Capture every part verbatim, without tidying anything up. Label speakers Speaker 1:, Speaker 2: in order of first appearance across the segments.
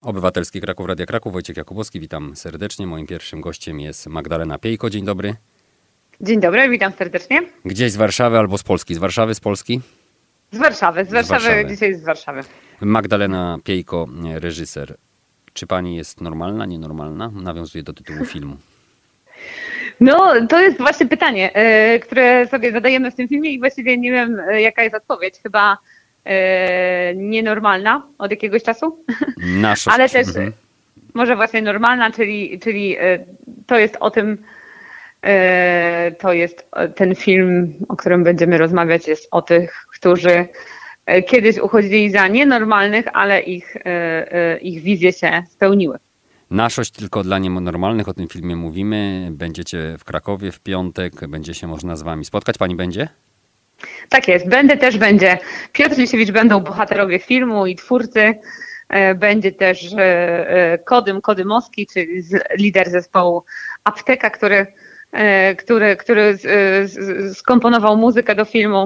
Speaker 1: Obywatelski Kraków, Radia Kraków, Wojciech Jakubowski, witam serdecznie. Moim pierwszym gościem jest Magdalena Piejko. Dzień dobry.
Speaker 2: Dzień dobry, witam serdecznie.
Speaker 1: Gdzieś z Warszawy albo z Polski? Z Warszawy, z Polski?
Speaker 2: Z Warszawy, z Warszawy, z Warszawy. Dzisiaj z Warszawy.
Speaker 1: Magdalena Piejko, reżyser. Czy pani jest normalna, nienormalna? Nawiązuje do tytułu filmu.
Speaker 2: No, to jest właśnie pytanie, które sobie zadajemy w tym filmie i właściwie nie wiem, jaka jest odpowiedź. Chyba nienormalna od jakiegoś czasu,
Speaker 1: Nasza...
Speaker 2: ale też
Speaker 1: mhm.
Speaker 2: może właśnie normalna, czyli, czyli to jest o tym, to jest ten film, o którym będziemy rozmawiać, jest o tych, którzy kiedyś uchodzili za nienormalnych, ale ich, ich wizje się spełniły.
Speaker 1: Naszość tylko dla nienormalnych, o tym filmie mówimy. Będziecie w Krakowie w piątek, będzie się można z wami spotkać. Pani będzie?
Speaker 2: Tak jest, będę też, będzie Piotr Lisiewicz, będą bohaterowie filmu i twórcy. Będzie też Kodym Kodymowski, czyli lider zespołu Apteka, który, który, który skomponował muzykę do filmu.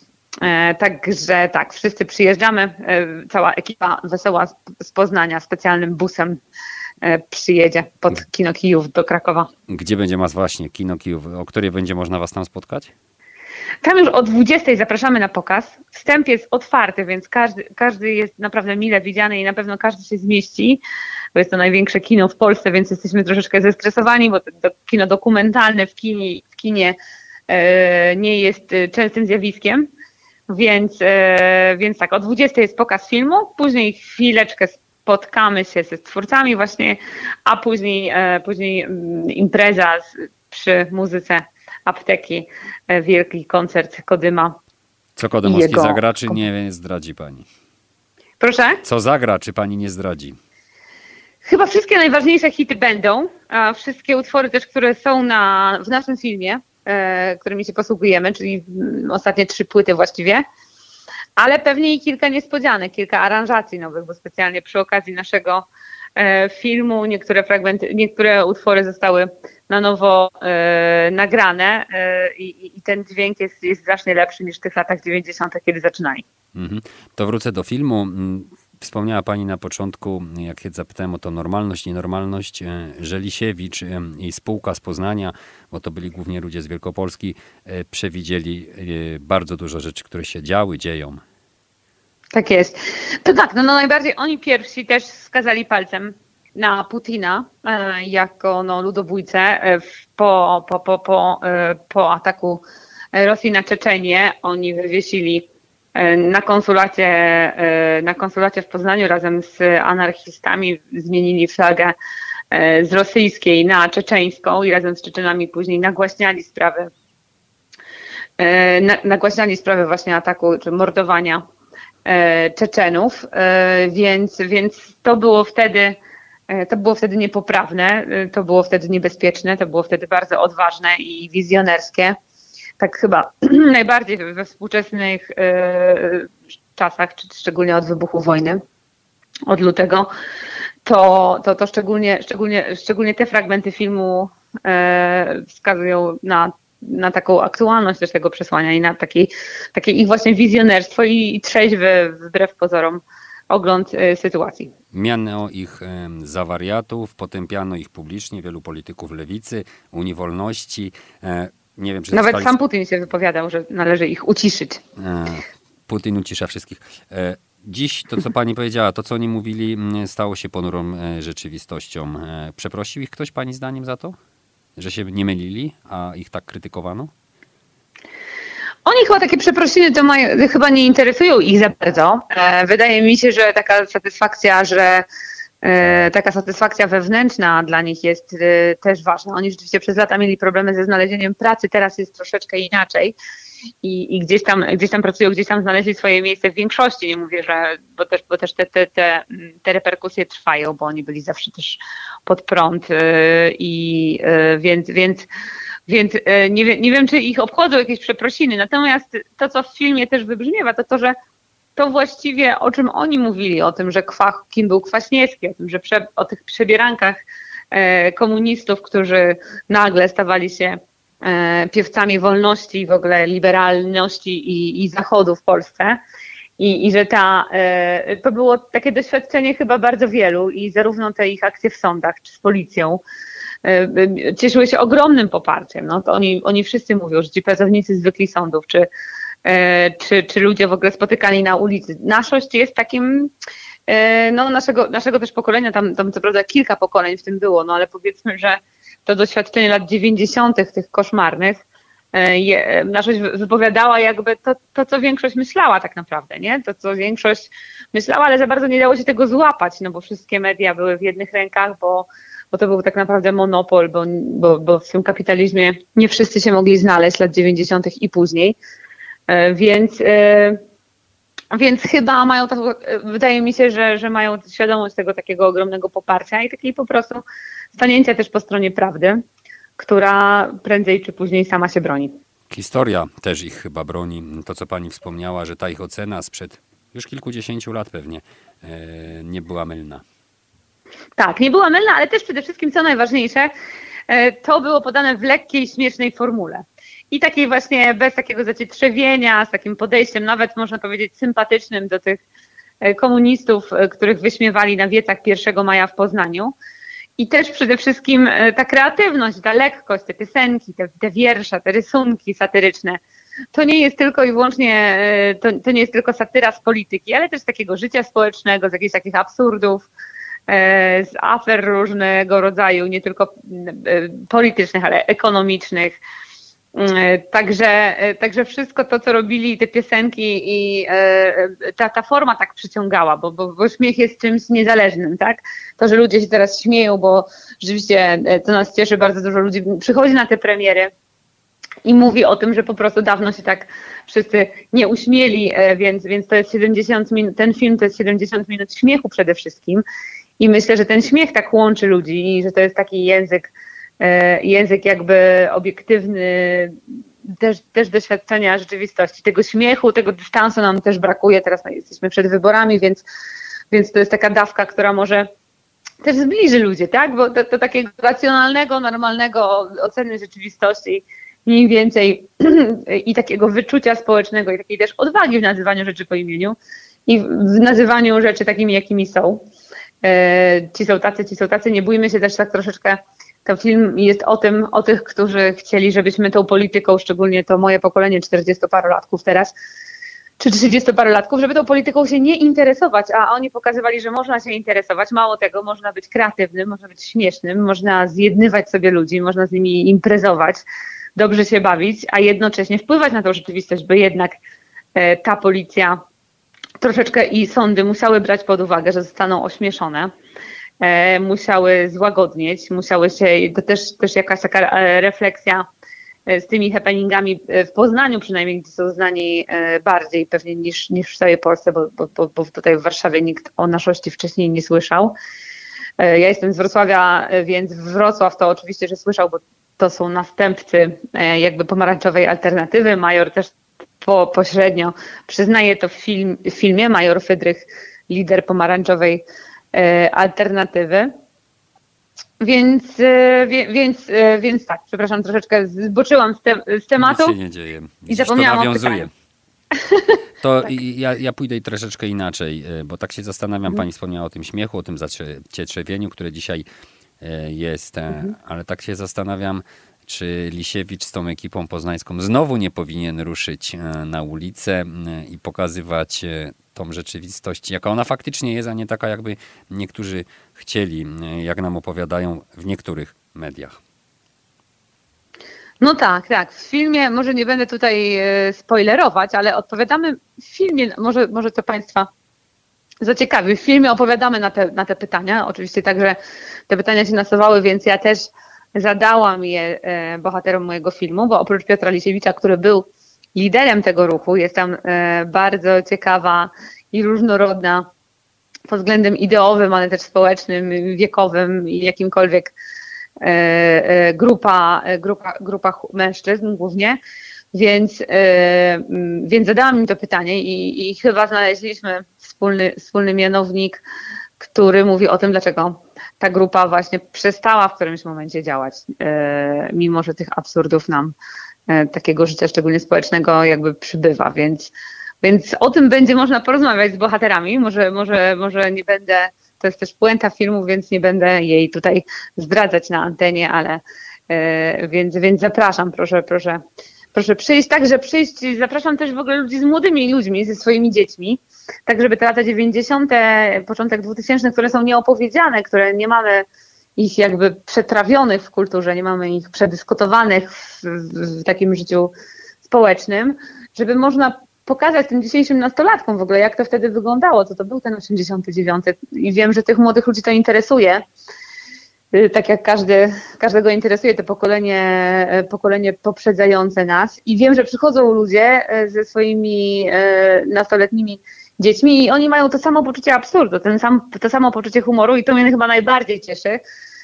Speaker 2: Także tak, wszyscy przyjeżdżamy, cała ekipa wesoła z Poznania specjalnym busem przyjedzie pod Kino Kijów do Krakowa.
Speaker 1: Gdzie będzie was właśnie Kino Kijów? O której będzie można was tam spotkać?
Speaker 2: Tam już o dwudziestej zapraszamy na pokaz. Wstęp jest otwarty, więc każdy, każdy jest naprawdę mile widziany i na pewno każdy się zmieści, bo jest to największe kino w Polsce, więc jesteśmy troszeczkę zestresowani, bo to kino dokumentalne w kinie, w kinie e, nie jest częstym zjawiskiem. Więc, e, więc tak, o dwudziestej jest pokaz filmu, później chwileczkę spotkamy się ze twórcami właśnie, a później, e, później impreza z, przy muzyce Apteki, wielki koncert Kodyma.
Speaker 1: Co Kodymowski jego... zagra, czy nie zdradzi pani?
Speaker 2: Proszę?
Speaker 1: Co zagra, czy pani nie zdradzi?
Speaker 2: Chyba wszystkie najważniejsze hity będą, a wszystkie utwory też, które są na, w naszym filmie, e, którymi się posługujemy, czyli ostatnie trzy płyty właściwie, ale pewnie i kilka niespodzianek, kilka aranżacji nowych, bo specjalnie przy okazji naszego e, filmu niektóre fragmenty, niektóre utwory zostały na nowo e, nagrane e, i, i ten dźwięk jest, jest znacznie lepszy niż w tych latach dziewięćdziesiątych, kiedy zaczynali.
Speaker 1: Mhm. To wrócę do filmu. Wspomniała pani na początku, jak się zapytałem o to normalność, nienormalność, że Lisiewicz i spółka z Poznania, bo to byli głównie ludzie z Wielkopolski, przewidzieli bardzo dużo rzeczy, które się działy, dzieją.
Speaker 2: Tak jest. To tak, no, no najbardziej oni pierwsi też wskazali palcem na Putina e, jako no, ludobójcę e, po, po, po, po, e, po ataku Rosji na Czeczenię. Oni wywiesili e, na konsulacie, e, na konsulacie w Poznaniu razem z anarchistami, zmienili flagę e, z rosyjskiej na czeczeńską i razem z Czeczenami później nagłaśniali sprawy, e, na, nagłaśniali sprawy właśnie ataku czy mordowania e, Czeczenów, e, więc, więc to było wtedy To było wtedy niepoprawne, to było wtedy niebezpieczne, to było wtedy bardzo odważne i wizjonerskie. Tak chyba najbardziej we współczesnych y, czasach, czy szczególnie od wybuchu wojny, od lutego, to, to, to szczególnie, szczególnie, szczególnie te fragmenty filmu y, wskazują na, na taką aktualność też tego przesłania i na taki, takie ich właśnie wizjonerstwo i, i trzeźwy, wbrew pozorom, ogląd y, sytuacji.
Speaker 1: Miano ich y, za wariatów, potępiano ich publicznie, wielu polityków lewicy, Unii Wolności. Y, nie wiem, czy
Speaker 2: Nawet
Speaker 1: zostali...
Speaker 2: sam Putin się wypowiadał, że należy ich uciszyć.
Speaker 1: Y, Putin ucisza wszystkich. Y, dziś to, co pani powiedziała, to, co oni mówili, stało się ponurą y, rzeczywistością. Y, przeprosił ich ktoś pani zdaniem za to? Że się nie mylili, a ich tak krytykowano?
Speaker 2: Oni chyba takie przeprosiny to mają, chyba nie interesują ich za bardzo. Wydaje mi się, że taka satysfakcja, że taka satysfakcja wewnętrzna dla nich jest też ważna. Oni rzeczywiście przez lata mieli problemy ze znalezieniem pracy, teraz jest troszeczkę inaczej i, i gdzieś tam, gdzieś tam pracują, gdzieś tam znaleźli swoje miejsce w większości. Nie mówię, że, bo też, bo też te, te, te, te reperkusje trwają, bo oni byli zawsze też pod prąd i więc, więc Więc nie wiem, nie wiem, czy ich obchodzą jakieś przeprosiny. Natomiast to, co w filmie też wybrzmiewa, to to, że to właściwie o czym oni mówili, o tym, że kwa, kim był Kwaśniewski, o tym, że prze, o tych przebierankach e, komunistów, którzy nagle stawali się e, piewcami wolności, w ogóle liberalności i, i zachodu w Polsce. I, i że ta, to było takie doświadczenie chyba bardzo wielu i zarówno te ich akcje w sądach czy z policją cieszyły się ogromnym poparciem. No, to oni, oni wszyscy mówią, że ci pracownicy zwykli sądów, czy, czy, czy ludzie w ogóle spotykani na ulicy. Naszość jest takim, no, naszego, naszego też pokolenia, tam, tam co prawda kilka pokoleń w tym było, no ale powiedzmy, że to doświadczenie lat dziewięćdziesiątych tych koszmarnych, Je, naszość wypowiadała jakby to, to, co większość myślała tak naprawdę, nie? To, co większość myślała, ale za bardzo nie dało się tego złapać, no bo wszystkie media były w jednych rękach, bo, bo to był tak naprawdę monopol, bo, bo, bo w tym kapitalizmie nie wszyscy się mogli znaleźć lat dziewięćdziesiątych i później, więc, więc chyba mają, tak, wydaje mi się, że, że mają świadomość tego takiego ogromnego poparcia i takiej po prostu stanięcia też po stronie prawdy, która prędzej czy później sama się broni.
Speaker 1: Historia też ich chyba broni. To, co pani wspomniała, że ta ich ocena sprzed już kilkudziesięciu lat pewnie nie była mylna.
Speaker 2: Tak, nie była mylna, ale też przede wszystkim, co najważniejsze, to było podane w lekkiej, śmiesznej formule. I takiej właśnie bez takiego zacietrzewienia, z takim podejściem nawet można powiedzieć sympatycznym do tych komunistów, których wyśmiewali na wiecach pierwszego maja w Poznaniu. I też przede wszystkim ta kreatywność, ta lekkość, te piosenki, te, te wiersze, te rysunki satyryczne. To nie jest tylko i wyłącznie, to, to nie jest tylko satyra z polityki, ale też z takiego życia społecznego, z jakichś takich absurdów, z afer różnego rodzaju, nie tylko politycznych, ale ekonomicznych. Także, także wszystko to, co robili, te piosenki i ta, ta forma tak przyciągała, bo, bo, bo śmiech jest czymś niezależnym, tak? To, że ludzie się teraz śmieją, bo rzeczywiście to nas cieszy, bardzo dużo ludzi przychodzi na te premiery i mówi o tym, że po prostu dawno się tak wszyscy nie uśmieli, więc, więc to jest siedemdziesiąt minut, ten film to jest siedemdziesiąt minut śmiechu przede wszystkim i myślę, że ten śmiech tak łączy ludzi i że to jest taki język, język jakby obiektywny, też, też doświadczenia rzeczywistości. Tego śmiechu, tego dystansu nam też brakuje. Teraz jesteśmy przed wyborami, więc, więc to jest taka dawka, która może też zbliży ludzi, tak? Bo to, to takiego racjonalnego, normalnego oceny rzeczywistości mniej więcej i takiego wyczucia społecznego i takiej też odwagi w nazywaniu rzeczy po imieniu i w nazywaniu rzeczy takimi, jakimi są. Ci są tacy, ci są tacy. Nie bójmy się też tak troszeczkę. Ten film jest o tym, o tych, którzy chcieli, żebyśmy tą polityką, szczególnie to moje pokolenie czterdziestoparolatków teraz, czy trzydziestoparolatków, żeby tą polityką się nie interesować, a oni pokazywali, że można się interesować. Mało tego, można być kreatywnym, można być śmiesznym, można zjednywać sobie ludzi, można z nimi imprezować, dobrze się bawić, a jednocześnie wpływać na tą rzeczywistość, by jednak e, ta policja troszeczkę i sądy musiały brać pod uwagę, że zostaną ośmieszone. Musiały złagodnieć, musiały się, to też, też jakaś taka refleksja z tymi happeningami w Poznaniu przynajmniej, gdzie są znani bardziej pewnie niż, niż w całej Polsce, bo, bo, bo tutaj w Warszawie nikt o naszości wcześniej nie słyszał. Ja jestem z Wrocławia, więc Wrocław to oczywiście, że słyszał, bo to są następcy jakby pomarańczowej alternatywy. Major też po, pośrednio przyznaje to w, film, w filmie, major Fydrych, lider pomarańczowej alternatywy. Więc, więc, więc tak, przepraszam, troszeczkę zboczyłam z, te, z tematu.
Speaker 1: Nic się nie dzieje.
Speaker 2: I zapomniałam
Speaker 1: to nawiązuje.
Speaker 2: o
Speaker 1: To
Speaker 2: tak.
Speaker 1: ja, ja pójdę troszeczkę inaczej, bo tak się zastanawiam, mhm. Pani wspomniała o tym śmiechu, o tym zacietrzewieniu, które dzisiaj jest, mhm. ale tak się zastanawiam, czy Lisiewicz z tą ekipą poznańską znowu nie powinien ruszyć na ulicę i pokazywać tą rzeczywistość, jaka ona faktycznie jest, a nie taka, jakby niektórzy chcieli, jak nam opowiadają w niektórych mediach.
Speaker 2: No tak, tak. W filmie, może nie będę tutaj spoilerować, ale odpowiadamy w filmie, może, może to Państwa zaciekawi. W filmie opowiadamy na te, na te pytania. Oczywiście także te pytania się nasuwały, więc ja też zadałam je bohaterom mojego filmu, bo oprócz Piotra Lisiewicza, który był liderem tego ruchu, jest tam bardzo ciekawa i różnorodna pod względem ideowym, ale też społecznym, wiekowym i jakimkolwiek grupa, grupa, grupa mężczyzn głównie, więc, więc zadałam im to pytanie i, i chyba znaleźliśmy wspólny, wspólny mianownik, który mówi o tym, dlaczego ta grupa właśnie przestała w którymś momencie działać, mimo że tych absurdów nam takiego życia, szczególnie społecznego, jakby przybywa, więc Więc o tym będzie można porozmawiać z bohaterami. Może, może, może nie będę, to jest też puenta filmu, więc nie będę jej tutaj zdradzać na antenie, ale yy, więc, więc zapraszam, proszę, proszę, proszę przyjść. Także przyjść, zapraszam też w ogóle ludzi z młodymi ludźmi, ze swoimi dziećmi, tak żeby te lata dziewięćdziesiąte, początek dwutysięcznych, które są nieopowiedziane, które nie mamy ich jakby przetrawionych w kulturze, nie mamy ich przedyskutowanych w, w takim życiu społecznym, żeby można pokazać tym dzisiejszym nastolatkom w ogóle, jak to wtedy wyglądało, co to był ten osiemdziesiąty dziewiąty. I wiem, że tych młodych ludzi to interesuje, tak jak każdy, każdego interesuje to pokolenie, pokolenie poprzedzające nas. I wiem, że przychodzą ludzie ze swoimi nastoletnimi dziećmi i oni mają to samo poczucie absurdu, ten sam, to samo poczucie humoru i to mnie chyba najbardziej cieszy.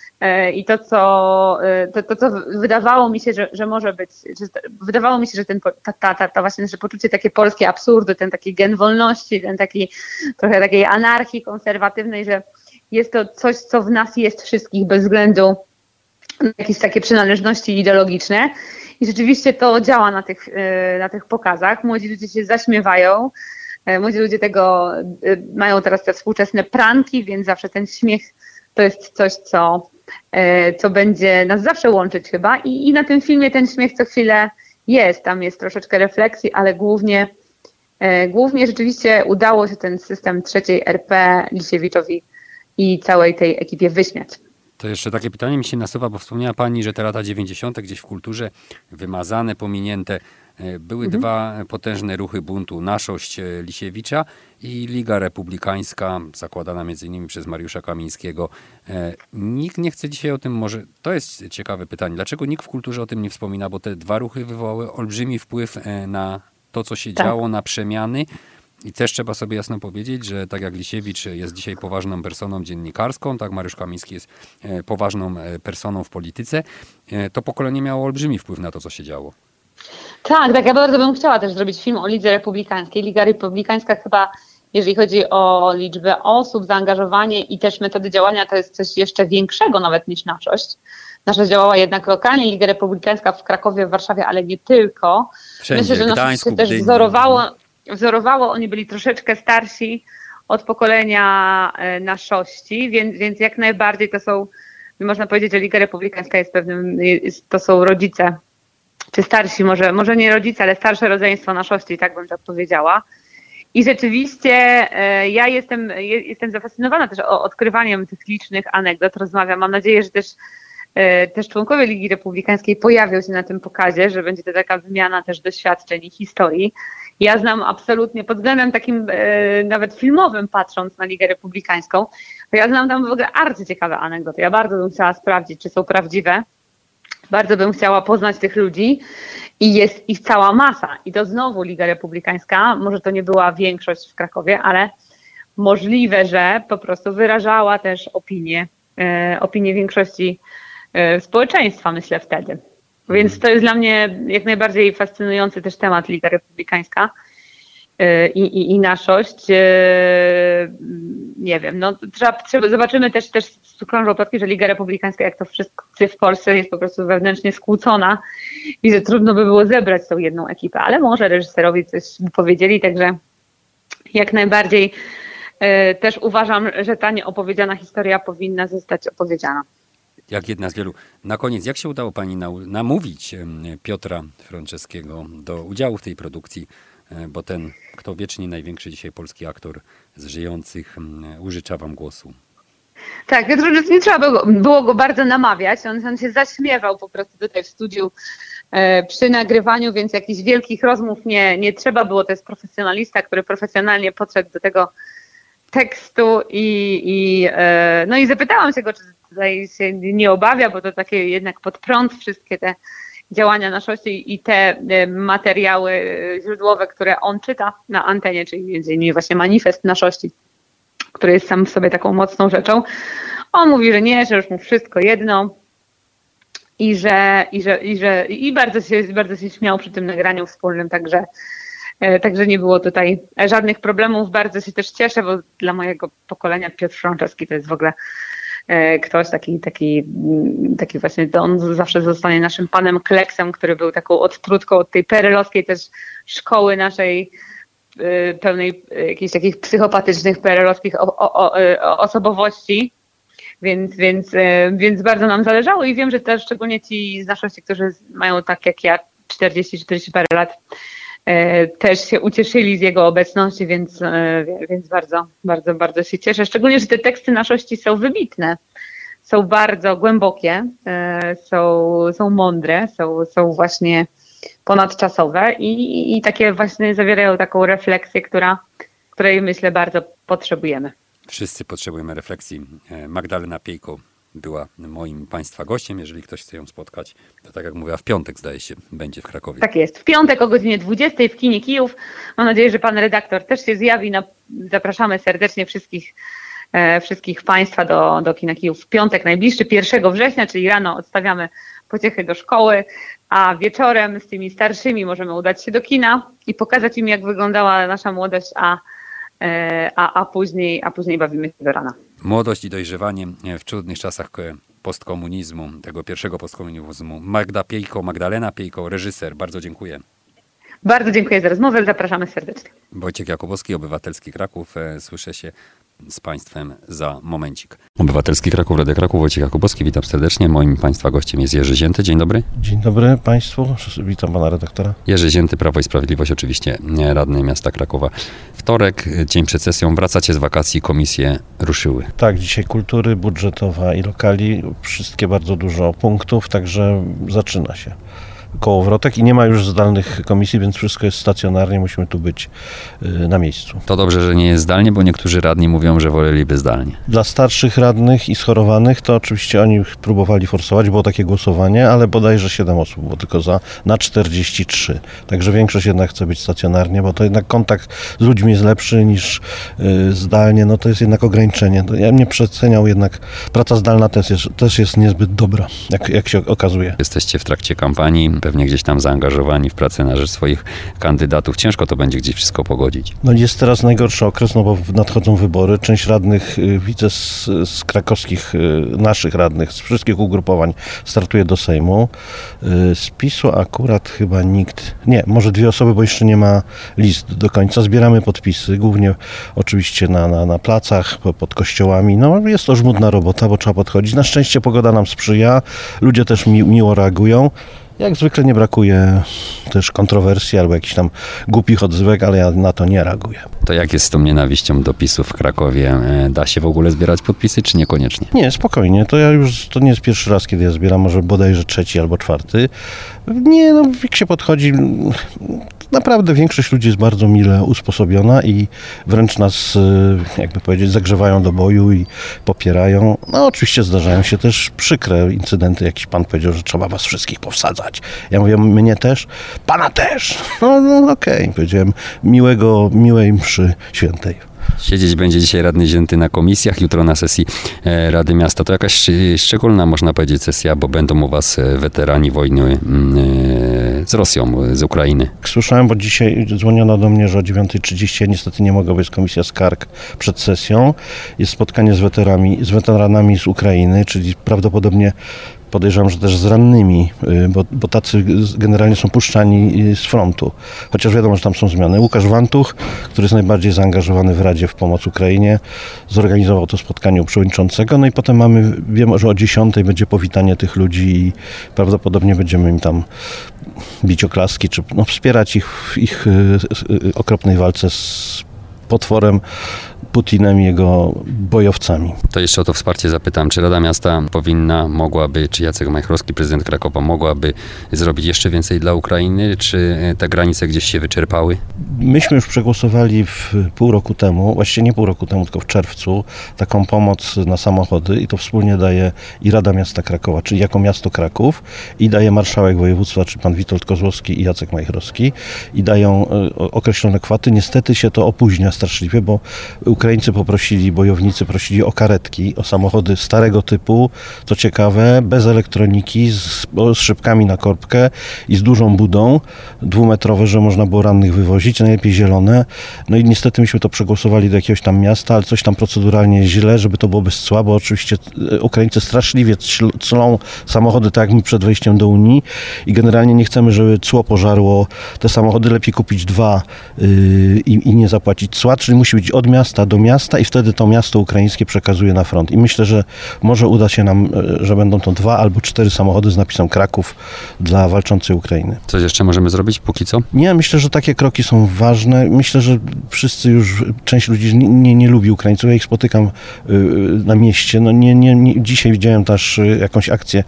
Speaker 2: I to, co, to, to, co wydawało mi się, że, że może być, że wydawało mi się, że ten, ta, ta, ta, ta właśnie nasze poczucie takie polskie absurdu, ten taki gen wolności, ten taki trochę takiej anarchii konserwatywnej, że jest to coś, co w nas jest wszystkich bez względu na jakieś takie przynależności ideologiczne. I rzeczywiście to działa na tych, na tych pokazach. Młodzi ludzie się zaśmiewają. Młodzi ludzie tego mają teraz te współczesne pranki, więc zawsze ten śmiech to jest coś, co, co będzie nas zawsze łączyć chyba. I, I na tym filmie ten śmiech co chwilę jest. Tam jest troszeczkę refleksji, ale głównie, głównie rzeczywiście udało się ten system trzeciej R P Lisiewiczowi i całej tej ekipie wyśmiać.
Speaker 1: To jeszcze takie pytanie mi się nasuwa, bo wspomniała Pani, że te lata dziewięćdziesiąte gdzieś w kulturze wymazane, pominięte. Były mhm. dwa potężne ruchy buntu. Naszość Lisiewicza i Liga Republikańska, zakładana między innymi przez Mariusza Kamińskiego. Nikt nie chce dzisiaj o tym, może to jest ciekawe pytanie, dlaczego nikt w kulturze o tym nie wspomina, bo te dwa ruchy wywołały olbrzymi wpływ na to, co się tak. działo, na przemiany. I też trzeba sobie jasno powiedzieć, że tak jak Lisiewicz jest dzisiaj poważną personą dziennikarską, tak Mariusz Kamiński jest poważną personą w polityce, to pokolenie miało olbrzymi wpływ na to, co się działo.
Speaker 2: Tak, tak, ja bardzo bym chciała też zrobić film o Lidze Republikańskiej. Liga Republikańska chyba, jeżeli chodzi o liczbę osób, zaangażowanie i też metody działania, to jest coś jeszcze większego nawet niż naszość. Naszość działała jednak lokalnie, Liga Republikańska w Krakowie, w Warszawie, ale nie tylko.
Speaker 1: Wszędzie,
Speaker 2: myślę, że naszość się też wzorowało, wzorowało, oni byli troszeczkę starsi od pokolenia naszości, więc, więc jak najbardziej to są, można powiedzieć, że Liga Republikańska jest pewnym, to są rodzice, czy starsi, może, może nie rodzice, ale starsze rodzeństwo naszości, tak bym tak powiedziała. I rzeczywiście e, ja jestem, je, jestem zafascynowana też o, odkrywaniem tych licznych anegdot, rozmawiam. Mam nadzieję, że też, e, też członkowie Ligi Republikańskiej pojawią się na tym pokazie, że będzie to taka wymiana też doświadczeń i historii. Ja znam absolutnie, pod względem takim e, nawet filmowym patrząc na Ligę Republikańską, to ja znam tam w ogóle arcyciekawe anegdoty. Ja bardzo bym chciała sprawdzić, czy są prawdziwe. Bardzo bym chciała poznać tych ludzi i jest ich cała masa. I to znowu Liga Republikańska, może to nie była większość w Krakowie, ale możliwe, że po prostu wyrażała też opinię, e, opinię większości e, społeczeństwa, myślę wtedy. Więc to jest dla mnie jak najbardziej fascynujący też temat Liga Republikańska e, i, i naszość. E, nie wiem, no trzeba, trzeba, zobaczymy też, też krążą plotki, że Liga Republikańska, jak to wszyscy w Polsce, jest po prostu wewnętrznie skłócona i że trudno by było zebrać tą jedną ekipę, ale może reżyserowi coś powiedzieli, także jak najbardziej e, też uważam, że ta nieopowiedziana historia powinna zostać opowiedziana.
Speaker 1: Jak jedna z wielu. Na koniec, jak się udało Pani namówić Piotra Franceskiego do udziału w tej produkcji, bo ten, kto wiecznie największy dzisiaj polski aktor z żyjących, użycza Wam głosu?
Speaker 2: Tak, nie trzeba było, było go bardzo namawiać, on, on się zaśmiewał po prostu tutaj w studiu e, przy nagrywaniu, więc jakichś wielkich rozmów nie, nie trzeba było, to jest profesjonalista, który profesjonalnie podszedł do tego tekstu i, i, e, no i zapytałam się go, czy tutaj się nie obawia, bo to takie jednak pod prąd wszystkie te działania naszości i te materiały źródłowe, które on czyta na antenie, czyli między innymi właśnie manifest naszości, który jest sam w sobie taką mocną rzeczą. On mówi, że nie, że już mu wszystko jedno i że, i że, i że i bardzo się, bardzo się śmiał przy tym nagraniu wspólnym, także, także nie było tutaj żadnych problemów. Bardzo się też cieszę, bo dla mojego pokolenia Piotr Franceski to jest w ogóle ktoś taki, taki, taki właśnie, on zawsze zostanie naszym panem Kleksem, który był taką odtrutką od tej perelowskiej też szkoły naszej pełnej jakichś takich psychopatycznych, P R L-owskich o, o, o, osobowości, więc, więc, więc bardzo nam zależało i wiem, że też szczególnie ci z naszności, którzy mają tak jak ja czterdzieści czterdzieści parę lat, też się ucieszyli z jego obecności, więc, więc bardzo, bardzo, bardzo się cieszę. Szczególnie, że te teksty naszności są wybitne, są bardzo głębokie, są, są mądre, są, są właśnie ponadczasowe i, i takie właśnie zawierają taką refleksję, która, której myślę bardzo potrzebujemy.
Speaker 1: Wszyscy potrzebujemy refleksji. Magdalena Piejko była moim Państwa gościem. Jeżeli ktoś chce ją spotkać, to tak jak mówiła, w piątek zdaje się, będzie w Krakowie.
Speaker 2: Tak jest. W piątek o godzinie dwudziestej w kinie Kijów. Mam nadzieję, że pan redaktor też się zjawi. Na, zapraszamy serdecznie wszystkich, e, wszystkich Państwa do, do kina Kijów w piątek najbliższy, pierwszego września, czyli rano odstawiamy pociechy do szkoły, a wieczorem z tymi starszymi możemy udać się do kina i pokazać im, jak wyglądała nasza młodość, a, a, a, później, a później bawimy się do rana.
Speaker 1: Młodość i dojrzewanie w trudnych czasach postkomunizmu, tego pierwszego postkomunizmu. Magda Piejko, Magdalena Piejko, reżyser. Bardzo dziękuję.
Speaker 2: Bardzo dziękuję za rozmowę. Zapraszamy serdecznie.
Speaker 1: Wojciech Jakubowski, Obywatelski Kraków. Słyszę się z Państwem za momencik. Obywatelski Kraków, Radio Kraków, Wojciech Jakubowski, witam serdecznie. Moim Państwa gościem jest Jerzy Zięty. Dzień dobry.
Speaker 3: Dzień dobry Państwu, witam Pana redaktora.
Speaker 1: Jerzy Zięty, Prawo i Sprawiedliwość, oczywiście radny miasta Krakowa. Wtorek, dzień przed sesją, wracacie z wakacji, komisje ruszyły.
Speaker 3: Tak, dzisiaj kultury, budżetowa i lokali, wszystkie bardzo dużo punktów, także zaczyna się kołowrotek i nie ma już zdalnych komisji, więc wszystko jest stacjonarnie, musimy tu być na miejscu.
Speaker 1: To dobrze, że nie jest zdalnie, bo niektórzy radni mówią, że woleliby zdalnie.
Speaker 3: Dla starszych radnych i schorowanych to oczywiście oni próbowali forsować, było takie głosowanie, ale bodajże siedem osób było tylko za, na czterdzieści trzy. Także większość jednak chce być stacjonarnie, bo to jednak kontakt z ludźmi jest lepszy niż y, zdalnie, no to jest jednak ograniczenie. Ja bym nie przeceniał jednak, praca zdalna też jest, też jest niezbyt dobra, jak, jak się okazuje.
Speaker 1: Jesteście w trakcie kampanii, pewnie gdzieś tam zaangażowani w pracę na rzecz swoich kandydatów. Ciężko to będzie gdzieś wszystko pogodzić.
Speaker 3: No jest teraz najgorszy okres, no bo nadchodzą wybory. Część radnych, y, widzę z, z krakowskich, y, naszych radnych, z wszystkich ugrupowań startuje do Sejmu. Y, z PiSu akurat chyba nikt, nie, może dwie osoby, bo jeszcze nie ma list do końca. Zbieramy podpisy, głównie oczywiście na, na, na placach, pod kościołami. No jest to żmudna robota, bo trzeba podchodzić. Na szczęście pogoda nam sprzyja, ludzie też mi, miło reagują. Jak zwykle nie brakuje też kontrowersji albo jakichś tam głupich odzywek, ale ja na to nie reaguję.
Speaker 1: To jak jest z tą nienawiścią do PiSu w Krakowie? Da się w ogóle zbierać podpisy, czy niekoniecznie?
Speaker 3: Nie, spokojnie. To ja już, to nie jest pierwszy raz, kiedy ja zbieram, może bodajże trzeci albo czwarty. Nie, no jak się podchodzi, naprawdę większość ludzi jest bardzo mile usposobiona i wręcz nas, jakby powiedzieć, zagrzewają do boju i popierają. No oczywiście zdarzają się też przykre incydenty. Jakiś pan powiedział, że trzeba was wszystkich powsadzać. Ja mówię, mnie też? Pana też! No, no okej, okay. Powiedziałem, miłego, miłej mszy świętej.
Speaker 1: Siedzieć będzie dzisiaj radny Zięty na komisjach, jutro na sesji Rady Miasta. To jakaś szczególna, można powiedzieć, sesja, bo będą u was weterani wojny z Rosją, z Ukrainy.
Speaker 3: Słyszałem, bo dzisiaj dzwoniono do mnie, że o dziewiąta trzydzieści, ja niestety nie mogę, bo jest komisja skarg przed sesją. Jest spotkanie z weteranami, z weteranami z Ukrainy, czyli prawdopodobnie podejrzewam, że też z rannymi, bo, bo tacy generalnie są puszczani z frontu. Chociaż wiadomo, że tam są zmiany. Łukasz Wantuch, który jest najbardziej zaangażowany w Radzie w pomoc Ukrainie, zorganizował to spotkanie u przewodniczącego. No i potem mamy, wiem, że o dziesiątej będzie powitanie tych ludzi i prawdopodobnie będziemy im tam bić oklaski, czy no, wspierać ich w ich okropnej walce z potworem Putinem i jego bojowcami.
Speaker 1: To jeszcze o to wsparcie zapytam. Czy Rada Miasta powinna, mogłaby, czy Jacek Majchrowski, prezydent Krakowa, mogłaby zrobić jeszcze więcej dla Ukrainy? Czy te granice gdzieś się wyczerpały?
Speaker 3: Myśmy już przegłosowali w pół roku temu, właściwie nie pół roku temu, tylko w czerwcu, taką pomoc na samochody i to wspólnie daje i Rada Miasta Krakowa, czyli jako miasto Kraków, i daje marszałek województwa, czyli pan Witold Kozłowski i Jacek Majchrowski, i dają określone kwoty. Niestety się to opóźnia straszliwie, bo Ukraińcy poprosili, bojownicy prosili o karetki, o samochody starego typu, co ciekawe, bez elektroniki, z, z szybkami na korbkę i z dużą budą, dwumetrowe, że można było rannych wywozić, najlepiej zielone. No i niestety myśmy to przegłosowali do jakiegoś tam miasta, ale coś tam proceduralnie źle, żeby to było bez cła, bo oczywiście Ukraińcy straszliwie clą samochody, tak jak my przed wejściem do Unii i generalnie nie chcemy, żeby cło pożarło te samochody, lepiej kupić dwa yy, i, i nie zapłacić cła, czyli musi być od miasta do miasta i wtedy to miasto ukraińskie przekazuje na front. I myślę, że może uda się nam, że będą to dwa albo cztery samochody z napisem Kraków dla walczącej Ukrainy.
Speaker 1: Coś jeszcze możemy zrobić póki co?
Speaker 3: Nie, myślę, że takie kroki są ważne. Myślę, że wszyscy już, część ludzi nie, nie, nie lubi Ukraińców. Ja ich spotykam na mieście. No nie, nie, nie, dzisiaj widziałem też jakąś akcję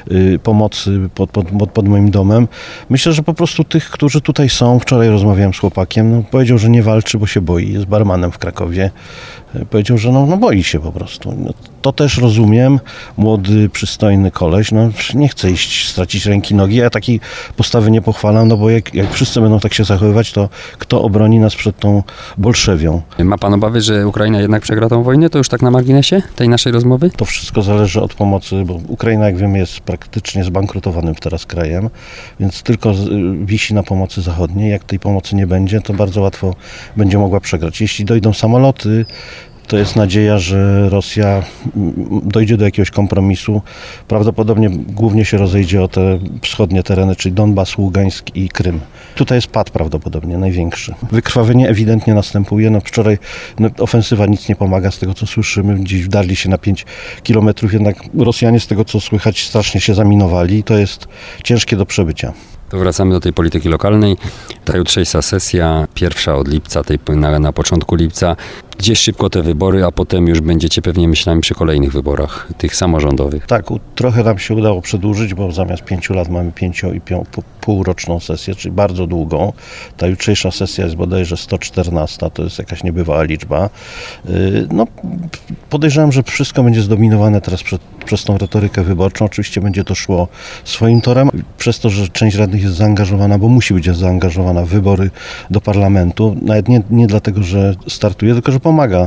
Speaker 3: pomocy pod, pod, pod, pod moim domem. Myślę, że po prostu tych, którzy tutaj są, wczoraj rozmawiałem z chłopakiem, no, powiedział, że nie walczy, bo się boi. Jest barmanem w Krakowie. Powiedział, że no, no boi się po prostu. No, to też rozumiem. Młody, przystojny koleś, no nie chce iść, stracić ręki, nogi. Ja takiej postawy nie pochwalam, no bo jak, jak wszyscy będą tak się zachowywać, to kto obroni nas przed tą bolszewią?
Speaker 1: Ma pan obawy, że Ukraina jednak przegra tą wojnę? To już tak na marginesie tej naszej rozmowy?
Speaker 3: To wszystko zależy od pomocy, bo Ukraina, jak wiemy, jest praktycznie zbankrutowanym teraz krajem, więc tylko wisi na pomocy zachodniej. Jak tej pomocy nie będzie, to bardzo łatwo będzie mogła przegrać. Jeśli dojdą samoloty, to jest nadzieja, że Rosja dojdzie do jakiegoś kompromisu. Prawdopodobnie głównie się rozejdzie o te wschodnie tereny, czyli Donbas, Ługańsk i Krym. Tutaj jest pad prawdopodobnie największy. Wykrwawienie ewidentnie następuje. No wczoraj no, ofensywa nic nie pomaga z tego, co słyszymy. Dziś wdarli się na pięć kilometrów, jednak Rosjanie z tego, co słychać, strasznie się zaminowali. To jest ciężkie do przebycia.
Speaker 1: To wracamy do tej polityki lokalnej. Ta jutrzejsza sesja, pierwsza od lipca, tej, na, na początku lipca. Gdzieś szybko te wybory, a potem już będziecie pewnie myślami przy kolejnych wyborach, tych samorządowych.
Speaker 3: Tak, trochę nam się udało przedłużyć, bo zamiast pięciu lat mamy pięcio- i pią- półroczną sesję, czyli bardzo długą. Ta jutrzejsza sesja jest bodajże sto czternasta, to jest jakaś niebywała liczba. No, podejrzewam, że wszystko będzie zdominowane teraz przed, przez tą retorykę wyborczą. Oczywiście będzie to szło swoim torem. Przez to, że część radnych jest zaangażowana, bo musi być zaangażowana w wybory do parlamentu, nawet nie, nie dlatego, że startuje, tylko że pomaga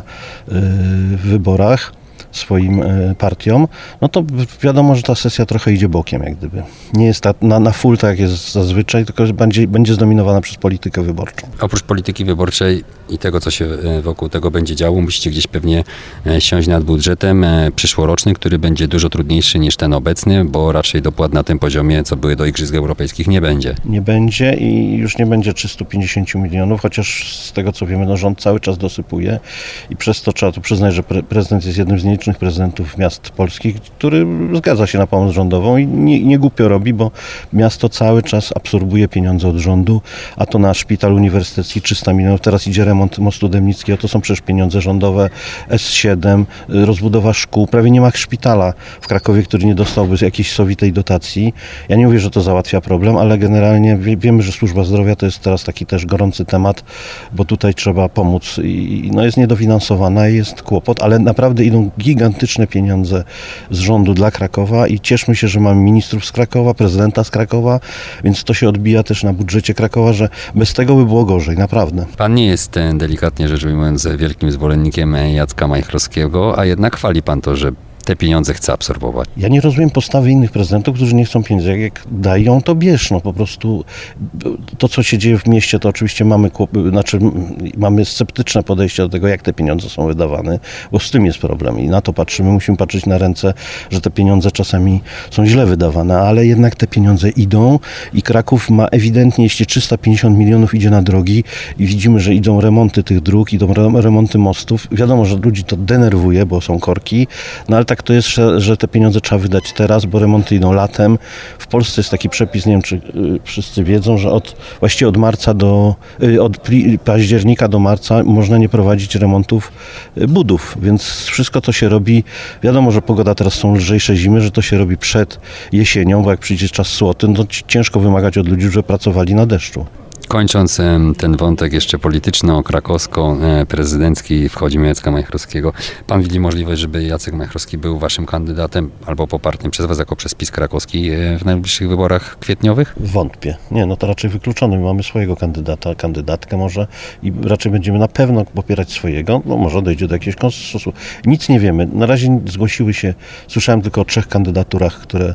Speaker 3: w wyborach swoim partiom, no to wiadomo, że ta sesja trochę idzie bokiem, jak gdyby. Nie jest ta, na, na full, tak jak jest zazwyczaj, tylko będzie, będzie zdominowana przez politykę wyborczą.
Speaker 1: Oprócz polityki wyborczej i tego, co się wokół tego będzie działo, musicie gdzieś pewnie siąść nad budżetem przyszłoroczny, który będzie dużo trudniejszy niż ten obecny, bo raczej dopłat na tym poziomie, co były do Igrzysk Europejskich, nie będzie.
Speaker 3: Nie będzie i już nie będzie trzysta pięćdziesiąt milionów, chociaż z tego, co wiemy, no rząd cały czas dosypuje i przez to trzeba tu przyznać, że pre- prezydent jest jednym z nielicznych prezydentów miast polskich, który zgadza się na pomoc rządową i nie, nie głupio robi, bo miasto cały czas absorbuje pieniądze od rządu, a to na szpital uniwersytecki trzysta milionów, teraz idzie remont mostu Dębnickiego, to są przecież pieniądze rządowe, S siedem, rozbudowa szkół, prawie nie ma szpitala w Krakowie, który nie dostałby jakiejś sowitej dotacji. Ja nie mówię, że to załatwia problem, ale generalnie wie, wiemy, że służba zdrowia to jest teraz taki też gorący temat, bo tutaj trzeba pomóc i no jest niedofinansowana, jest kłopot, ale naprawdę idą gigantyczne pieniądze z rządu dla Krakowa i cieszmy się, że mamy ministrów z Krakowa, prezydenta z Krakowa, więc to się odbija też na budżecie Krakowa, że bez tego by było gorzej, naprawdę.
Speaker 1: Pan nie jest, delikatnie rzecz ujmując, wielkim zwolennikiem Jacka Majchrowskiego, a jednak chwali pan to, że te pieniądze chce absorbować.
Speaker 3: Ja nie rozumiem postawy innych prezydentów, którzy nie chcą pieniędzy. Jak dają, to bierz. No po prostu to, co się dzieje w mieście, to oczywiście mamy, znaczy, mamy sceptyczne podejście do tego, jak te pieniądze są wydawane, bo z tym jest problem i na to patrzymy. Musimy patrzeć na ręce, że te pieniądze czasami są źle wydawane, ale jednak te pieniądze idą i Kraków ma ewidentnie, jeśli trzysta pięćdziesiąt milionów idzie na drogi i widzimy, że idą remonty tych dróg, idą remonty mostów. Wiadomo, że ludzi to denerwuje, bo są korki, no ale tak to jest, że, że te pieniądze trzeba wydać teraz, bo remonty idą latem. W Polsce jest taki przepis, nie wiem, czy y, wszyscy wiedzą, że od, właściwie od marca do, y, od pli, października do marca można nie prowadzić remontów y, budów, więc wszystko to się robi, wiadomo, że pogoda teraz są lżejsze zimy, że to się robi przed jesienią, bo jak przyjdzie czas słoty, no ciężko wymagać od ludzi, że pracowali na deszczu.
Speaker 1: Kończąc ten wątek jeszcze polityczno-krakowsko-prezydencki, wchodzimy Jacka Majchrowskiego. Pan widzi możliwość, żeby Jacek Majchrowski był waszym kandydatem albo popartym przez was jako przez PiS krakowski w najbliższych wyborach kwietniowych?
Speaker 3: Wątpię. Nie, no to raczej wykluczone. My mamy swojego kandydata, kandydatkę może i raczej będziemy na pewno popierać swojego. No może dojdzie do jakiegoś konsensusu. Nic nie wiemy. Na razie zgłosiły się, słyszałem tylko o trzech kandydaturach, które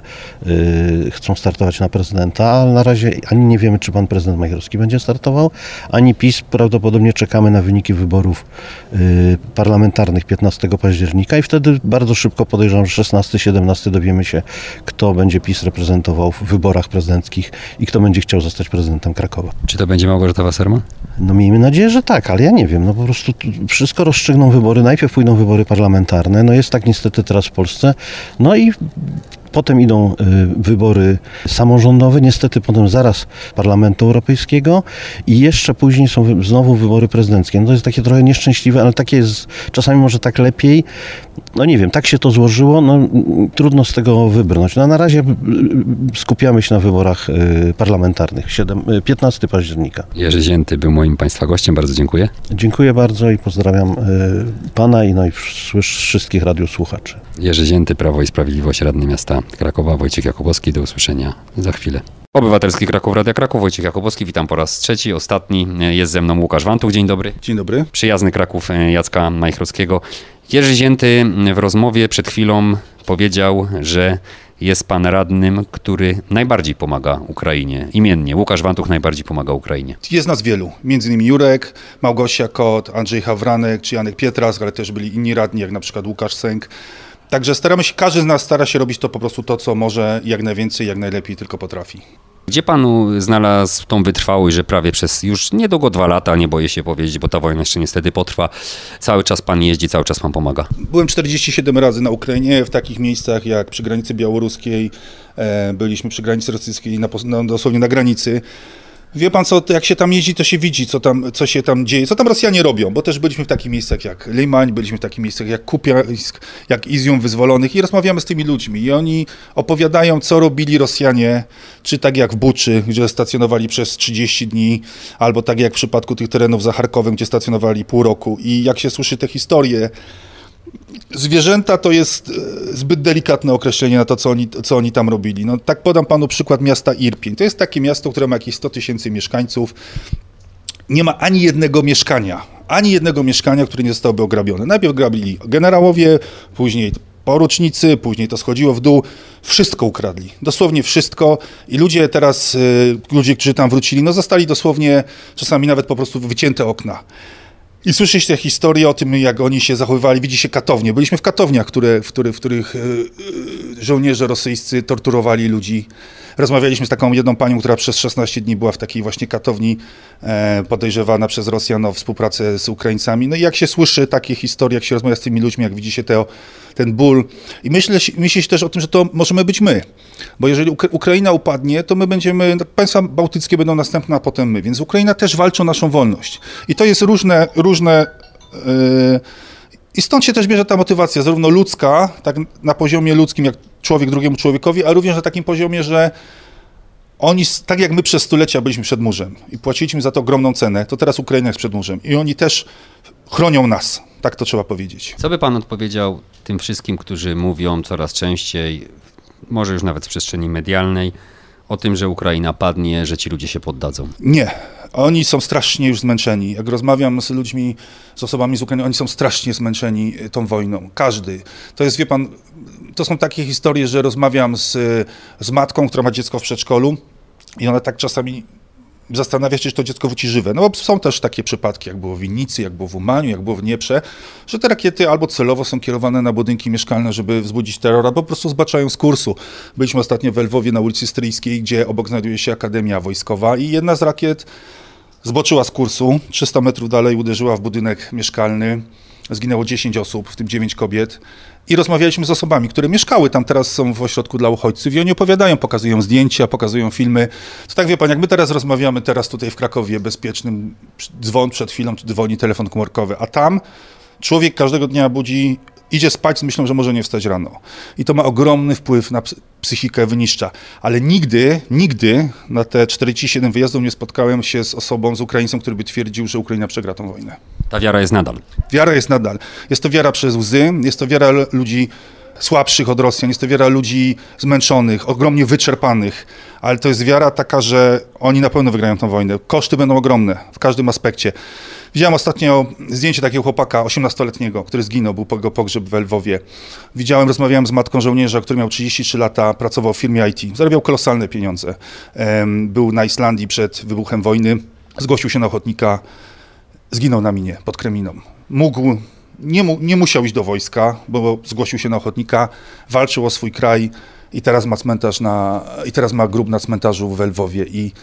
Speaker 3: y, chcą startować na prezydenta, ale na razie ani nie wiemy, czy pan prezydent Majchrowski będzie startował, ani PiS. Prawdopodobnie czekamy na wyniki wyborów y, parlamentarnych piętnastego października i wtedy bardzo szybko podejrzewam, że szesnastego siedemnastego dowiemy się, kto będzie PiS reprezentował w wyborach prezydenckich i kto będzie chciał zostać prezydentem Krakowa.
Speaker 1: Czy to będzie Małgorzata Wasserman?
Speaker 3: No miejmy nadzieję, że tak, ale ja nie wiem. No po prostu wszystko rozstrzygną wybory. Najpierw pójdą wybory parlamentarne. No jest tak niestety teraz w Polsce. No i potem idą y, wybory samorządowe, niestety potem zaraz Parlamentu Europejskiego i jeszcze później są wy, znowu wybory prezydenckie. No to jest takie trochę nieszczęśliwe, ale takie jest czasami może tak lepiej. No nie wiem, tak się to złożyło, no trudno z tego wybrnąć. No a na razie y, skupiamy się na wyborach y, parlamentarnych, piętnastego października.
Speaker 1: Jerzy Zięty był moim państwa gościem, bardzo dziękuję.
Speaker 3: Dziękuję bardzo i pozdrawiam y, pana i no i wszystkich radiosłuchaczy.
Speaker 1: Jerzy Zięty, Prawo i Sprawiedliwość, radny miasta Krakowa, Wojciech Jakubowski. Do usłyszenia za chwilę. Obywatelski Kraków, Radia Kraków, Wojciech Jakubowski. Witam po raz trzeci, ostatni. Jest ze mną Łukasz Wantuch. Dzień dobry.
Speaker 4: Dzień dobry.
Speaker 1: Przyjazny Kraków Jacka Majchrowskiego. Jerzy Zięty w rozmowie przed chwilą powiedział, że jest pan radnym, który najbardziej pomaga Ukrainie. Imiennie. Łukasz Wantuch najbardziej pomaga Ukrainie.
Speaker 4: Jest nas wielu. Między innymi Jurek, Małgosia Kot, Andrzej Hawranek czy Janek Pietras, ale też byli inni radni, jak na przykład Łukasz Sęk. Także staramy się, każdy z nas stara się robić to po prostu to, co może, jak najwięcej, jak najlepiej tylko potrafi.
Speaker 1: Gdzie panu znalazł tą wytrwałość, że prawie przez już niedługo dwa lata, nie boję się powiedzieć, bo ta wojna jeszcze niestety potrwa, cały czas pan jeździ, cały czas pan pomaga?
Speaker 4: Byłem czterdzieści siedem razy na Ukrainie, w takich miejscach jak przy granicy białoruskiej, e, byliśmy przy granicy rosyjskiej, na, no, dosłownie na granicy. Wie pan co, jak się tam jeździ, to się widzi, co tam, co się tam dzieje, co tam Rosjanie robią, bo też byliśmy w takich miejscach jak Limań, byliśmy w takich miejscach jak Kupiańsk, jak Izjum Wyzwolonych i rozmawiamy z tymi ludźmi i oni opowiadają, co robili Rosjanie, czy tak jak w Buczy, gdzie stacjonowali przez trzydzieści dni, albo tak jak w przypadku tych terenów za Charkowem, gdzie stacjonowali pół roku i jak się słyszy te historie. Zwierzęta to jest zbyt delikatne określenie na to, co oni, co oni tam robili. No, tak podam panu przykład miasta Irpień. To jest takie miasto, które ma jakieś sto tysięcy mieszkańców. Nie ma ani jednego mieszkania, ani jednego mieszkania, które nie zostałoby ograbione. Najpierw grabili generałowie, później porucznicy, później to schodziło w dół. Wszystko ukradli, dosłownie wszystko. I ludzie teraz, ludzie, którzy tam wrócili, no zostali dosłownie czasami nawet po prostu wycięte okna. I słyszy się historię o tym, jak oni się zachowywali. Widzi się katownie. Byliśmy w katowniach, które, w, których, w których żołnierze rosyjscy torturowali ludzi. Rozmawialiśmy z taką jedną panią, która przez szesnaście dni była w takiej właśnie katowni, e, podejrzewana przez Rosjan o współpracę z Ukraińcami. No i jak się słyszy takie historie, jak się rozmawia z tymi ludźmi, jak widzi się te, ten ból. I myślę, myśli się też o tym, że to możemy być my. Bo jeżeli Ukra- Ukraina upadnie, to my będziemy, państwa bałtyckie będą następne, a potem my. Więc Ukraina też walczy o naszą wolność. I to jest różne, różne yy, i stąd się też bierze ta motywacja, zarówno ludzka, tak na poziomie ludzkim, jak człowiek drugiemu człowiekowi, a również na takim poziomie, że oni, tak jak my przez stulecia byliśmy przed murzem i płaciliśmy za to ogromną cenę, to teraz Ukraina jest przed murzem i oni też chronią nas, tak to trzeba powiedzieć.
Speaker 1: Co by pan odpowiedział tym wszystkim, którzy mówią coraz częściej, może już nawet w przestrzeni medialnej, o tym, że Ukraina padnie, że ci ludzie się poddadzą?
Speaker 4: Nie. Oni są strasznie już zmęczeni. Jak rozmawiam z ludźmi, z osobami z Ukrainy, oni są strasznie zmęczeni tą wojną. Każdy. To jest, wie pan, to są takie historie, że rozmawiam z, z matką, która ma dziecko w przedszkolu i ona tak czasami zastanawia się, czy to dziecko wróci żywe. No bo są też takie przypadki, jak było w Winnicy, jak było w Umaniu, jak było w Dnieprze, że te rakiety albo celowo są kierowane na budynki mieszkalne, żeby wzbudzić terror, albo po prostu zbaczają z kursu. Byliśmy ostatnio w Lwowie na ulicy Stryjskiej, gdzie obok znajduje się Akademia Wojskowa i jedna z rakiet zboczyła z kursu, trzysta metrów dalej uderzyła w budynek mieszkalny, zginęło dziesięć osób, w tym dziewięć kobiet. I rozmawialiśmy z osobami, które mieszkały tam, teraz są w ośrodku dla uchodźców i oni opowiadają, pokazują zdjęcia, pokazują filmy. To tak wie pan, jak my teraz rozmawiamy, teraz tutaj w Krakowie bezpiecznym, dzwon przed chwilą, czy dzwoni telefon komórkowy, a tam człowiek każdego dnia budzi, idzie spać z myślą, że może nie wstać rano. I to ma ogromny wpływ na psychikę wyniszcza. Ale nigdy, nigdy na te czterdzieści siedem wyjazdów nie spotkałem się z osobą, z Ukraińcem, który by twierdził, że Ukraina przegra tę wojnę.
Speaker 1: Ta wiara jest nadal.
Speaker 4: Wiara jest nadal. Jest to wiara przez łzy, jest to wiara ludzi słabszych od Rosjan, jest to wiara ludzi zmęczonych, ogromnie wyczerpanych, ale to jest wiara taka, że oni na pewno wygrają tę wojnę. Koszty będą ogromne w każdym aspekcie. Widziałem ostatnio zdjęcie takiego chłopaka, osiemnastoletniego, który zginął, był jego pogrzeb w Lwowie. Widziałem, rozmawiałem z matką żołnierza, który miał trzydzieści trzy lata, pracował w firmie I T, zarabiał kolosalne pieniądze. Był na Islandii przed wybuchem wojny, zgłosił się na ochotnika, zginął na minie pod Kreminą. Mógł, nie, mu, nie musiał iść do wojska, bo zgłosił się na ochotnika, walczył o swój kraj i teraz ma cmentarz na, i teraz ma grób na cmentarzu w Lwowie. I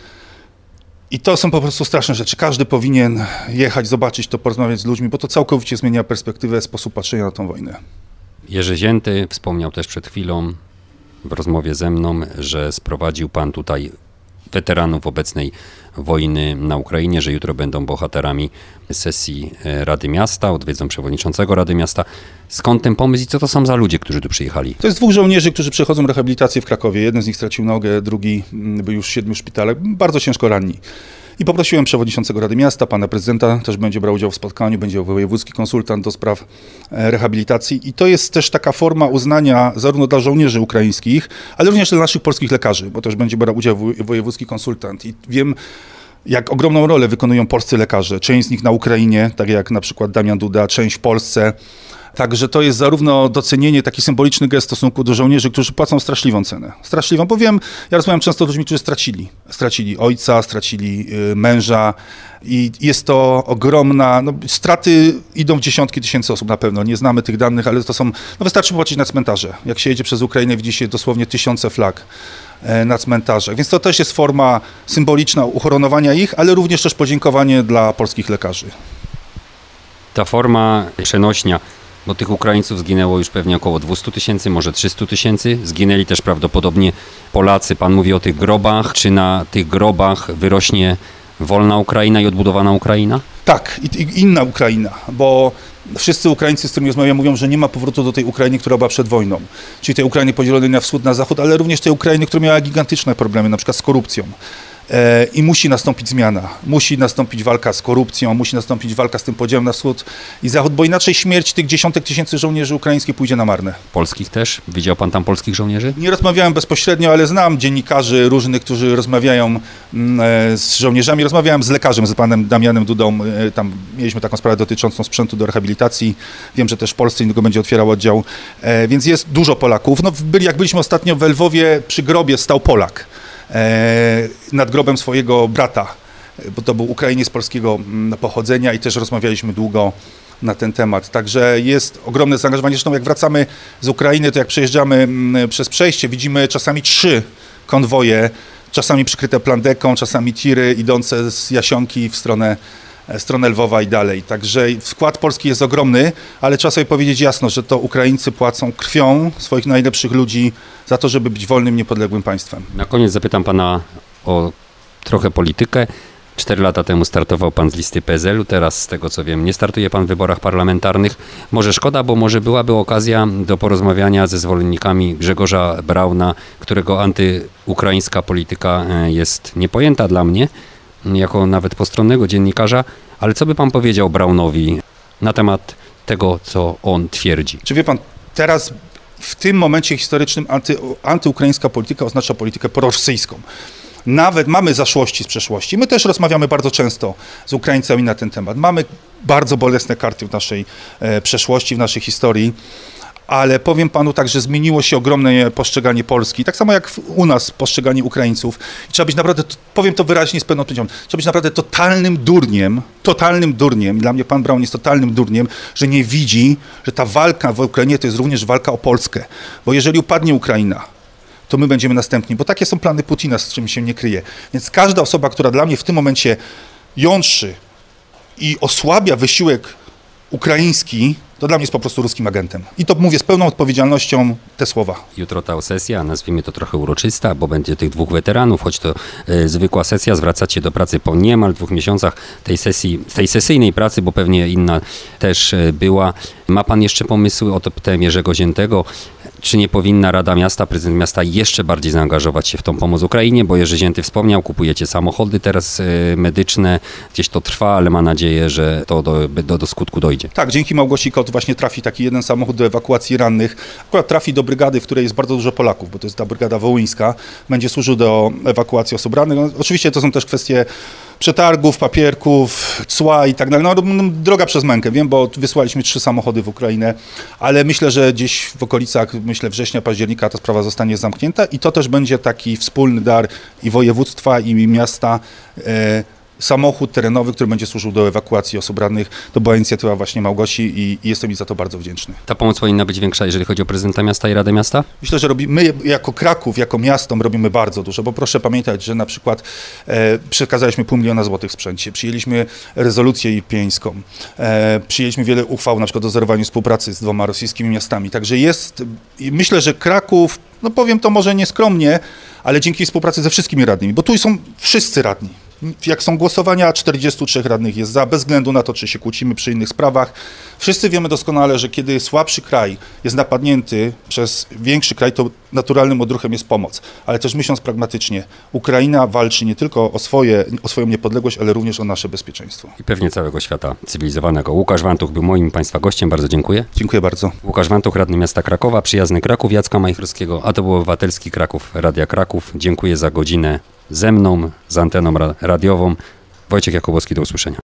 Speaker 4: I to są po prostu straszne rzeczy. Każdy powinien jechać, zobaczyć to, porozmawiać z ludźmi, bo to całkowicie zmienia perspektywę, sposób patrzenia na tę wojnę.
Speaker 1: Jerzy Zięty wspomniał też przed chwilą w rozmowie ze mną, że sprowadził pan tutaj weteranów obecnej wojny na Ukrainie, że jutro będą bohaterami sesji Rady Miasta, odwiedzą przewodniczącego Rady Miasta. Skąd ten pomysł i co to są za ludzie, którzy tu przyjechali?
Speaker 4: To jest dwóch żołnierzy, którzy przechodzą rehabilitację w Krakowie. Jeden z nich stracił nogę, drugi był już w siedmiu szpitalach, bardzo ciężko ranni. I poprosiłem przewodniczącego Rady Miasta, pana prezydenta, też będzie brał udział w spotkaniu, będzie wojewódzki konsultant do spraw rehabilitacji. I to jest też taka forma uznania zarówno dla żołnierzy ukraińskich, ale również dla naszych polskich lekarzy, bo też będzie brał udział wojewódzki konsultant. I wiem, jak ogromną rolę wykonują polscy lekarze. Część z nich na Ukrainie, tak jak na przykład Damian Duda, część w Polsce. Także to jest zarówno docenienie, taki symboliczny gest w stosunku do żołnierzy, którzy płacą straszliwą cenę. Straszliwą, bo wiem, ja rozmawiam często z ludźmi, którzy stracili. Stracili ojca, stracili y, męża i jest to ogromna, no, straty idą w dziesiątki tysięcy osób na pewno, nie znamy tych danych, ale to są, no wystarczy popatrzeć na cmentarze. Jak się jedzie przez Ukrainę, widzi się dosłownie tysiące flag na cmentarzach, więc to też jest forma symboliczna uhonorowania ich, ale również też podziękowanie dla polskich lekarzy.
Speaker 1: Ta forma przenośnia, bo tych Ukraińców zginęło już pewnie około dwieście tysięcy, może trzysta tysięcy. Zginęli też prawdopodobnie Polacy. Pan mówi o tych grobach. Czy na tych grobach wyrośnie wolna Ukraina i odbudowana Ukraina?
Speaker 4: Tak, i, i inna Ukraina, bo wszyscy Ukraińcy, z którymi rozmawiam, mówią, że nie ma powrotu do tej Ukrainy, która była przed wojną. Czyli tej Ukrainy podzielonej na wschód, na zachód, ale również tej Ukrainy, która miała gigantyczne problemy, na przykład z korupcją. I musi nastąpić zmiana, musi nastąpić walka z korupcją, musi nastąpić walka z tym podziałem na wschód i zachód, bo inaczej śmierć tych dziesiątek tysięcy żołnierzy ukraińskich pójdzie na marne.
Speaker 1: Polskich też? Widział pan tam polskich żołnierzy?
Speaker 4: Nie rozmawiałem bezpośrednio, ale znam dziennikarzy różnych, którzy rozmawiają z żołnierzami. Rozmawiałem z lekarzem, z panem Damianem Dudą, tam mieliśmy taką sprawę dotyczącą sprzętu do rehabilitacji. Wiem, że też w Polsce niedługo będzie otwierał oddział, więc jest dużo Polaków. No, byli, jak byliśmy ostatnio w Lwowie, przy grobie stał Polak nad grobem swojego brata, bo to był Ukrainiec polskiego pochodzenia i też rozmawialiśmy długo na ten temat. Także jest ogromne zaangażowanie. Zresztą jak wracamy z Ukrainy, to jak przejeżdżamy przez przejście, widzimy czasami trzy konwoje, czasami przykryte plandeką, czasami tiry idące z Jasionki w stronę, w stronę Lwowa i dalej. Także wkład Polski jest ogromny, ale trzeba sobie powiedzieć jasno, że to Ukraińcy płacą krwią swoich najlepszych ludzi za to, żeby być wolnym, niepodległym państwem.
Speaker 1: Na koniec zapytam pana o trochę politykę. Cztery lata temu startował pan z listy P S L u, teraz z tego co wiem nie startuje pan w wyborach parlamentarnych. Może szkoda, bo może byłaby okazja do porozmawiania ze zwolennikami Grzegorza Brauna, którego antyukraińska polityka jest niepojęta dla mnie, jako nawet postronnego dziennikarza, ale co by pan powiedział Braunowi na temat tego, co on twierdzi?
Speaker 4: Czy wie pan, teraz w tym momencie historycznym anty, antyukraińska polityka oznacza politykę prorosyjską. Nawet mamy zaszłości z przeszłości. My też rozmawiamy bardzo często z Ukraińcami na ten temat. Mamy bardzo bolesne karty w naszej e, przeszłości, w naszej historii, ale powiem panu tak, że zmieniło się ogromne postrzeganie Polski, tak samo jak u nas postrzeganie Ukraińców. I trzeba być naprawdę, powiem to wyraźnie z pewną odpowiedzią, trzeba być naprawdę totalnym durniem, totalnym durniem, i dla mnie pan Braun jest totalnym durniem, że nie widzi, że ta walka w Ukrainie to jest również walka o Polskę. Bo jeżeli upadnie Ukraina, to my będziemy następni, bo takie są plany Putina, z czym się nie kryje. Więc każda osoba, która dla mnie w tym momencie jątrzy i osłabia wysiłek ukraiński, to dla mnie jest po prostu ruskim agentem. I to mówię z pełną odpowiedzialnością te słowa.
Speaker 1: Jutro ta sesja, nazwijmy to trochę uroczysta, bo będzie tych dwóch weteranów, choć to e, zwykła sesja, zwracacie do pracy po niemal dwóch miesiącach tej sesji, tej sesyjnej pracy, bo pewnie inna też e, była. Ma pan jeszcze pomysły, o to pytałem Jerzego Ziętego, Czy nie powinna Rada Miasta, prezydent miasta jeszcze bardziej zaangażować się w tą pomoc Ukrainie? Bo Jerzy Zięty wspomniał, kupujecie samochody teraz y, medyczne, gdzieś to trwa, ale ma nadzieję, że to do, do, do skutku dojdzie.
Speaker 4: Tak, dzięki Małgosi Kot właśnie trafi taki jeden samochód do ewakuacji rannych. Akurat trafi do brygady, w której jest bardzo dużo Polaków, bo to jest ta brygada wołyńska. Będzie służył do ewakuacji osób rannych. No, oczywiście to są też kwestie przetargów, papierków, cła i tak dalej. No, droga przez mękę, wiem, bo wysłaliśmy trzy samochody w Ukrainę, ale myślę, że gdzieś w okolicach, myślę, września, października ta sprawa zostanie zamknięta i to też będzie taki wspólny dar i województwa, i miasta, e, samochód terenowy, który będzie służył do ewakuacji osób rannych. To była inicjatywa właśnie Małgosi i, i jestem mi za to bardzo wdzięczny.
Speaker 1: Ta pomoc powinna być większa, jeżeli chodzi o prezydenta miasta i Radę Miasta?
Speaker 4: Myślę, że robi, my jako Kraków, jako miasto robimy bardzo dużo, bo proszę pamiętać, że na przykład e, przekazaliśmy pół miliona złotych w sprzęcie, przyjęliśmy rezolucję irpieńską, e, przyjęliśmy wiele uchwał na przykład o zerwaniu współpracy z dwoma rosyjskimi miastami. Także jest, i myślę, że Kraków, no powiem to może nieskromnie, ale dzięki współpracy ze wszystkimi radnymi, bo tu są wszyscy radni. Jak są głosowania, czterdziestu trzech radnych jest za, bez względu na to, czy się kłócimy przy innych sprawach. Wszyscy wiemy doskonale, że kiedy słabszy kraj jest napadnięty przez większy kraj, to naturalnym odruchem jest pomoc. Ale też myśląc pragmatycznie, Ukraina walczy nie tylko o, swoje, o swoją niepodległość, ale również o nasze bezpieczeństwo.
Speaker 1: I pewnie całego świata cywilizowanego. Łukasz Wantuch był moim Państwa gościem. Bardzo dziękuję.
Speaker 4: Dziękuję bardzo.
Speaker 1: Łukasz Wantuch, radny miasta Krakowa, przyjazny Kraków, Jacka Majchrowskiego, a to był Obywatelski Kraków, Radia Kraków. Dziękuję za godzinę ze mną, z anteną radiową. Wojciech Jakubowski, do usłyszenia.